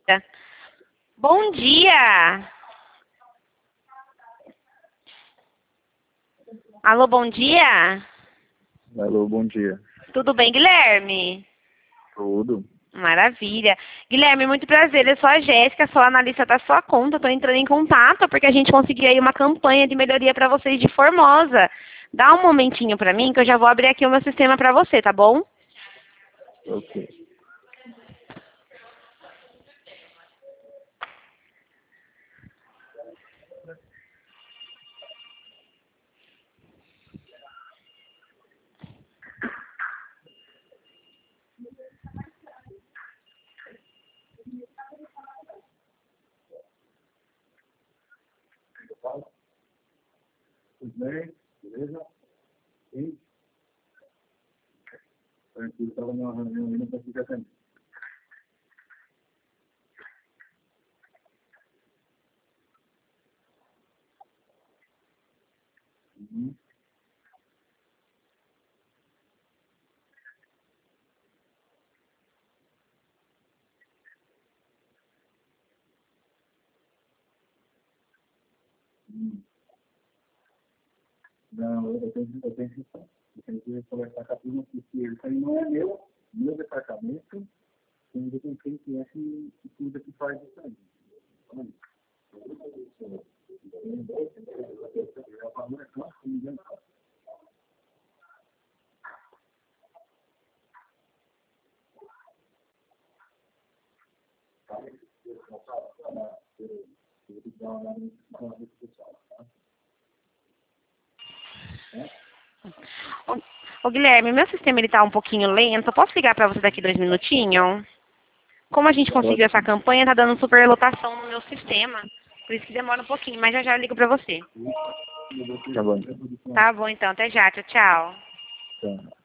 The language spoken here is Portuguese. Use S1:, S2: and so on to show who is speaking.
S1: Bom dia! Alô, bom dia!
S2: Alô, bom dia.
S1: Tudo bem, Guilherme?
S2: Tudo?
S1: Maravilha. Guilherme, muito prazer. Eu sou a Jéssica, sou analista da sua conta. Estou entrando em contato porque a gente conseguiu aí uma campanha de melhoria para vocês de Formosa. Dá um momentinho para mim que eu já vou abrir aqui o meu sistema para você, tá bom?
S2: Ok. Tudo bem? Beleza? Sim? Tranquilo, estava numa reunião e não consegui atender. Uhum. Uhum. Não, eu tenho que conversar com a turma, porque isso aí não é meu departamento, tem que ver com quem é que cuida que faz isso aí. Então, eu falo, é claro, ninguém faz. Eu vou dar uma olhada na rede social, tá?
S1: Ô, Guilherme, meu sistema ele tá um pouquinho lento. Eu posso ligar para você daqui 2 minutinhos? Como a gente conseguiu
S2: Pode
S1: essa
S2: sim.
S1: campanha, tá dando superlotação no meu sistema. Por isso que demora um pouquinho, mas já já eu ligo para você.
S2: Tá bom.
S1: Tá bom, então. Até já. Tchau, tchau.
S2: Tá.